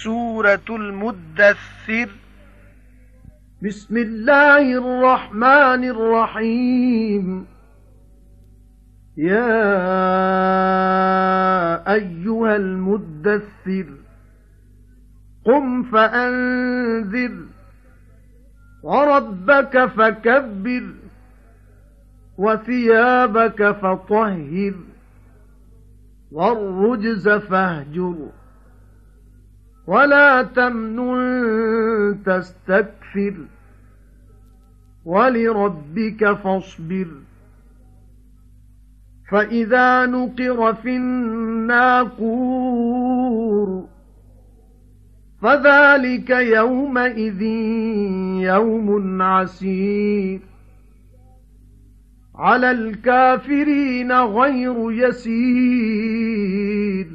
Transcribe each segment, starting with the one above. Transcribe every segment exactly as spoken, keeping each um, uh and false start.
سورة المدثر. بسم الله الرحمن الرحيم. يا أيها المدثر قم فأنذر وربك فكبر وثيابك فطهر والرجز فاهجر ولا تمنن تستكثر ولربك فاصبر. فإذا نقر في الناقور فذلك يومئذ يوم عسير على الكافرين غير يسير.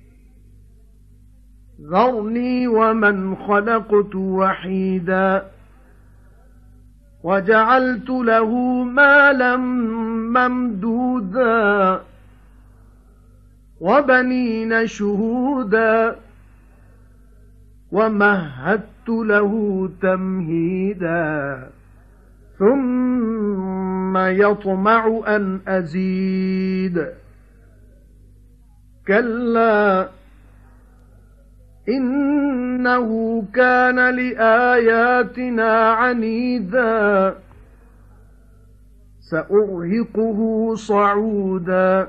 ذرني ومن خلقت وحيدا وجعلت له مالا ممدودا وبنين شهودا ومهدت له تمهيدا ثم يطمع أن أزيد. كلا إنه كان لآياتنا عنيدا سأرهقه صعودا.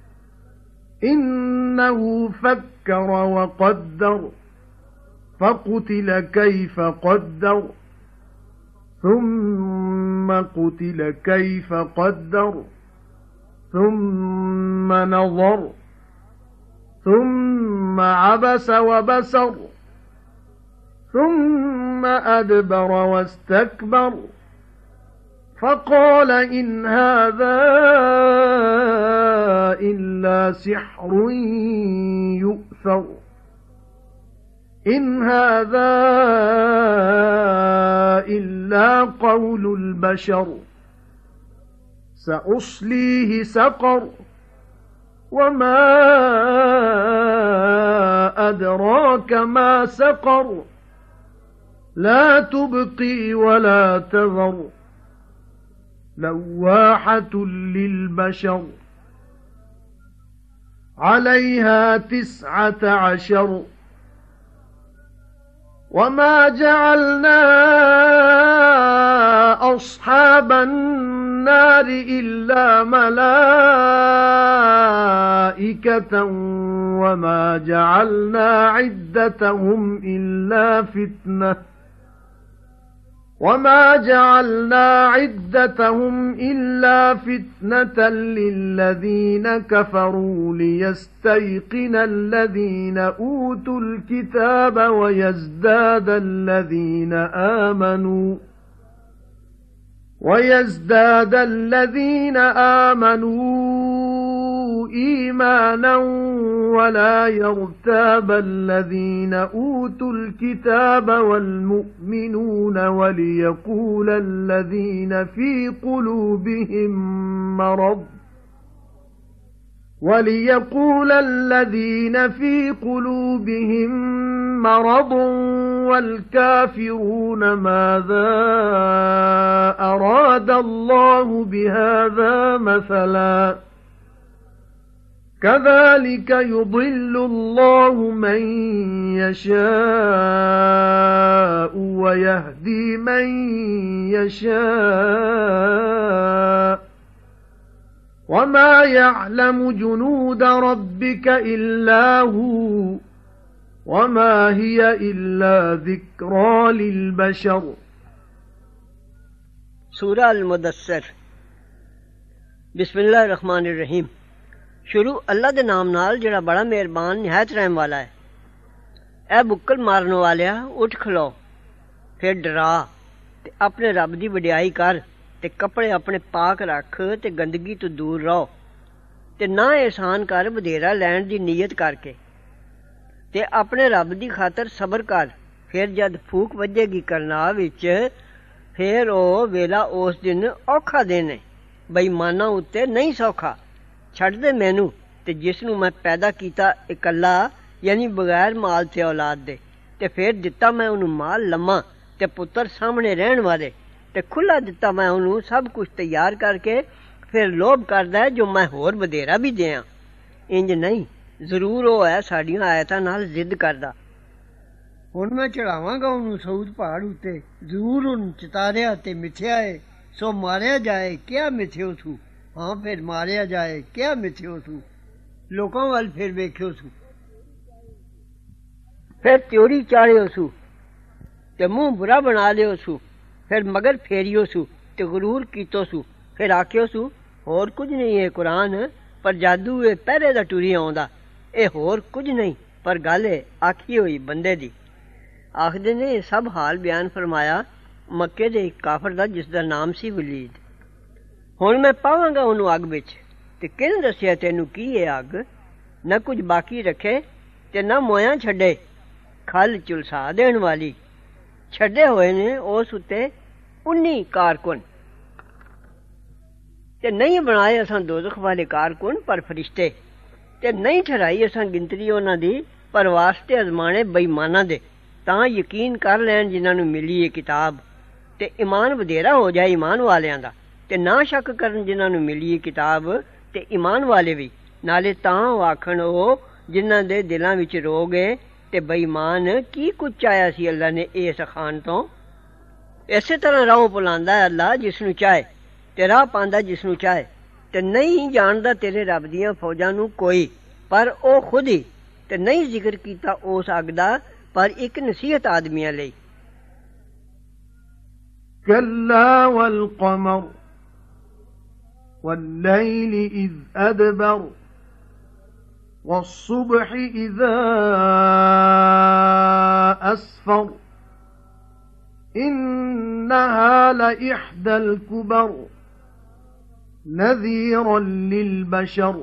إنه فكر وقدر فقتل كيف قدر ثم قتل كيف قدر ثم نظر ثم عبس وبسر ثم أدبر واستكبر فقال إن هذا إلا سحر يؤثر إن هذا إلا قول البشر سأصليه سقر وما أدراك ما سقر لا تبقي ولا تذر لواحة للبشر عليها تسعة عشر. وما جعلنا أصحاب النار إلا ملائكة وما جعلنا عدتهم إلا فتنة وما جعلنا عدتهم إلا فتنة للذين كفروا ليستيقن الذين أوتوا الكتاب ويزداد الذين آمنوا ويزداد الذين آمنوا إيمانا ولا يرتاب الذين أوتوا الكتاب والمؤمنون وليقول الذين في قلوبهم مرض وليقول الذين في قلوبهم مرض والكافرون ماذا أراد الله بهذا مثلا كذلك يضل الله من يشاء ويهدي من يشاء وما يعلم جنود ربك إلا هو وما هي إلا ذكرى للبشر. سورہ المدثر. بسم اللہ الرحمن الرحیم. شروع اللہ دے نام نال جڑا بڑا مہربان نہایت رحم والا ہے. اے بکل مارن والیا اٹھ کھلو پھر ڈرا تے اپنے رب دی وڈیائی کر تے کپڑے اپنے پاک رکھ تے گندگی تو دور رہو تے نہ احسان کر بدھیرا لین دی نیت کر کے تے اپنے رب دی خاطر صبر کر. پھر جد پھوک وجے گی کرنا وچ پھر او ویلا اس دن اوکھا دینے بےماناں اُتے نہیں سوکھا. چھڈ دے مینوں تے جس نوں میں پیدا کیتا اکلا یعنی بغیر مال تے اولاد دے ते फिर दिता मैं उन्हूं माल लम्मा ते पुत्तर सामने रहण वाले ते खुला दिता मैं उन्हूं सब कुछ तैयार करके फिर लोभ करदा है जो मैं होर बधेरा भी दियां। इंज नहीं, जरूर वो है साडियां आयतां नाल जिद करदा। हुण मैं चढ़ावांगा उन्हूं सऊद पहाड़ उत्ते, जरूर उन चितारिया ते मिथ्या है, सो मारिया जाए क्या मिथ्यो सू। हाँ फिर मारिया जाए क्या मिथ्यो सू, लोकां वल फिर वेख्यो सू। फिर त्योड़ी चाढ़ियो सू ते मुंह बुरा बना लियो सू, फिर मगर फेरियो सू ते गुरूर कीतो सू, फिर आखियो सू होर कुछ नहीं है कुरान पर जादू ए पहरे दा टुरी आउंदा, ए होर कुछ नहीं पर गल है आखी होई बंदे दी। आखदे ने सब हाल बयान फरमाया मक्के दे एक काफर दा जिसदा नाम सी वलीद। हुण मैं पावांगा उहनूं अग विच ते किहने दस्सिया तैनूं की ए अग, न कुछ बाकी रखे ते न मोयां छड्डे, खल झुलसा देण वाली। छड्डे होए ने उस उत्ते उन्नी कारकुन ते नहीं बनाए असां दोज़ख वाले कारकुन पर फरिश्ते, ते नहीं ठहराई असां गिनतरी उन्हां दी पर वास्ते अजमाने बेईमानां दे, तां यकीन कर लैण जिन्हां नूं मिली ए किताब ते ईमान वधेरा हो जाए ईमान वालियां दा, ते ना शक करन जिन्हां नूं मिली ए किताब ते ईमान वाले भी, नाले तां आखण ओ जिन्हां दे दिलां विच रोग ए ते बेईमान की कुछ चाया सी अल्लाह ने इस खान तो। इसे तरह राह भुलांदा है अल्लाह जिसनूं चाहे ते राह पांदा जिसनूं चाहे, ते नहीं जानदा तेरे रब दियां फौजां नूं कोई पर ओ खुद ही, ते नहीं जिक्र कीता उस अग दा पर एक नसीहत आदमियां लई। कल्ला वल कमर वल्लैल इज़ अदबर والصبح إذا أسفر إنها لإحدى الكبر نذيرا للبشر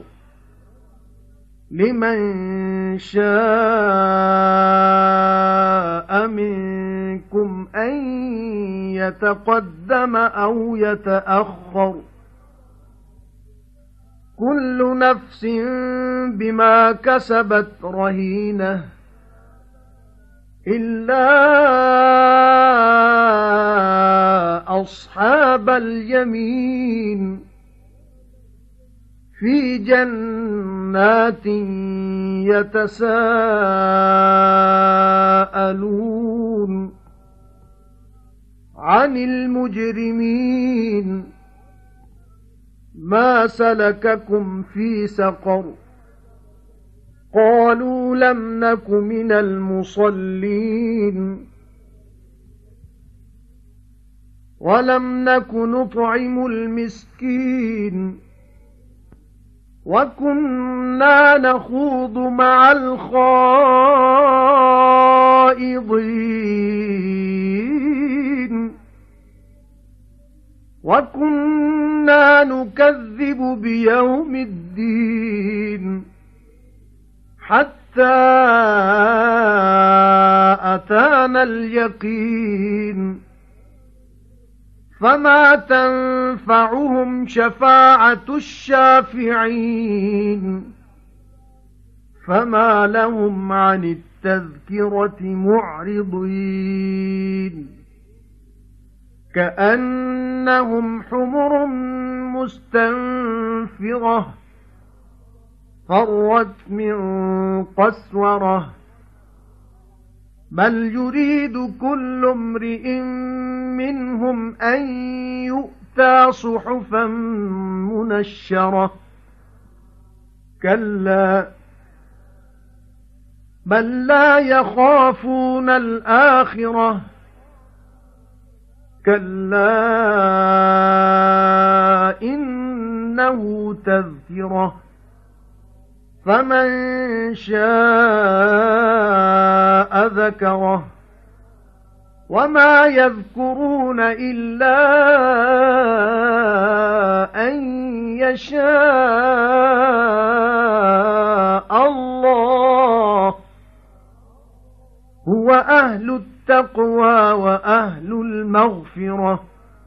لمن شاء منكم أن يتقدم أو يتأخر كل نفس بما كسبت رهينة إلا أصحاب اليمين في جنات يتساءلون عن المجرمين ما سلككم في سقر قالوا لم نك من المصلين ولم نك نطعم المسكين وكنا نخوض مع الخائضين وكنا نكذب بيوم الدين حتى أتانا اليقين فما تنفعهم شفاعة الشافعين فما لهم عن التذكرة معرضين كأنهم حمر مستنفرة فرت من قسورة بل يريد كل امرئ منهم أن يؤتى صحفا منشرة كلا بل لا يخافون الآخرة كلا إنه تذكرة فمن شاء ذكره وما يذكرون إلا أن يشاء الله هو أهل التقوى وأهل المغفرة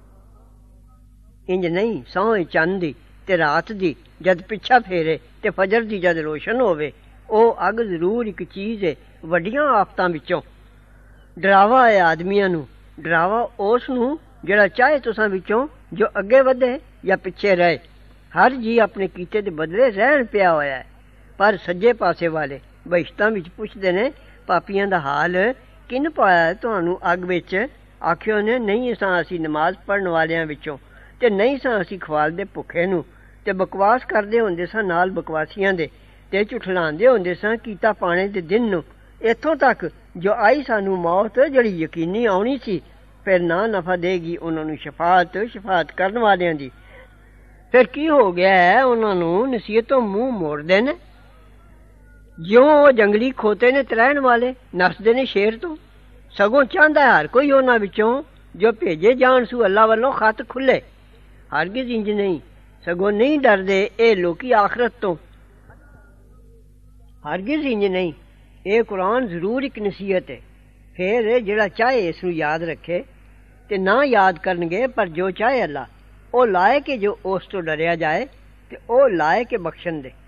इंज नहीं सौं चंद दी ते रात दी जद पिछा फेरे ते फजर दी जद रोशन होवे ओ अग जरूर एक चीज है वड्डियां आफतां विचों ਡਰਾਵਾ ਹੈ ਆਦਮੀਆਂ ਨੂੰ, ਡਰਾਵਾ ਉਸ ਨੂੰ ਜਿਹੜਾ ਚਾਹੇ ਤੁਸਾਂ ਵਿੱਚੋਂ ਜੋ ਅੱਗੇ ਵਧੇ ਜਾਂ ਪਿੱਛੇ ਰਹੇ। ਹਰ ਜੀ ਆਪਣੇ ਕੀਤੇ ਦੇ ਬਦਲੇ ਰਹਿਣ ਪਿਆ ਹੋਇਆ ਹੈ। ਪਰ ਸੱਜੇ ਪਾਸੇ ਵਾਲੇ ਬਹਿਸ਼ਤਾਂ ਵਿੱਚ ਪੁੱਛਦੇ ਨੇ, ਪਾਪੀਆਂ ਦਾ ਹਾਲ ਕਿਨ ਪਾਇਆ ਤੁਹਾਨੂੰ ਅੱਗ ਵਿੱਚ? ਆਖਿਓ ਨੇ, ਨਹੀਂ ਸਾਂ ਅਸੀਂ ਨਮਾਜ਼ ਪੜ੍ਹਨ ਵਾਲਿਆਂ ਵਿੱਚੋਂ, ਤੇ ਨਹੀਂ ਸਾਂ ਅਸੀਂ ਖਵਾਲਦੇ ਭੁੱਖੇ ਨੂੰ, ਤੇ ਬਕਵਾਸ ਕਰਦੇ ਹੁੰਦੇ ਸਾਂ ਨਾਲ ਬਕਵਾਸੀਆਂ ਦੇ, ਤੇ ਝੁਠਲਾਉਂਦੇ ਹੁੰਦੇ ਸਾਂ ਕੀਤਾ ਪਾਣੇ ਦੇ ਦਿਨ ਨੂੰ। ਇੱਥੋਂ ਤੱਕ ਜੋ ਆਈ ਸਾਨੂੰ ਮੌਤ ਜਿਹੜੀ ਯਕੀਨੀ ਆਉਣੀ ਸੀ, ਫਿਰ ਨਾ ਨਫਾ ਦੇਗੀ ਉਹਨਾਂ ਨੂੰ ਸ਼ਫਾਅਤ ਸ਼ਫਾਅਤ ਕਰਨ ਵਾਲਿਆਂ ਦੀ। ਫਿਰ ਕੀ ਹੋ ਗਿਆ ਹੈ? ਉਹਨਾਂ ਨੂੰ ਨਸੀਹਤੋਂ ਮੂੰਹ ਮੋੜਦੇ ਨੇ, ਜਿਉਂ ਉਹ ਜੰਗਲੀ ਖੋਤੇ ਨੇ ਤਰਾਇਣ ਵਾਲੇ ਨੱਸਦੇ ਨੇ ਸ਼ੇਰ ਤੋਂ। ਸਗੋਂ ਚਾਹੁੰਦਾ ਹਰ ਕੋਈ ਉਹਨਾਂ ਵਿੱਚੋਂ ਜੋ ਭੇਜੇ ਜਾਣ ਸੂ ਅੱਲਾ ਵੱਲੋਂ ਖਤ ਖੁੱਲੇ। ਹਰਗਿਜ਼ ਇੰਜ ਨਹੀਂ, ਸਗੋਂ ਨਹੀਂ ਡਰਦੇ ਇਹ ਲੋਕੀ ਆਖਰਤ ਤੋਂ। ਹਰਗਿਜ਼ ਇੰਜ ਨਹੀਂ, ਇਹ ਕੁਰਾਨ ਜ਼ਰੂਰ ਇੱਕ ਨਸੀਹਤ ਹੈ। ਫਿਰ ਜਿਹੜਾ ਚਾਹੇ ਇਸ ਨੂੰ ਯਾਦ ਰੱਖੇ ਤੇ ਨਾ ਯਾਦ ਕਰਨਗੇ, ਪਰ ਜੋ ਚਾਹੇ ਅੱਲਾ ਉਹ ਲਾਏ ਕਿ ਜੋ ਉਸ ਤੋਂ ਡਰਿਆ ਜਾਏ, ਤੇ ਉਹ ਲਾਏ ਕਿ ਬਖਸ਼ਣ ਦੇ।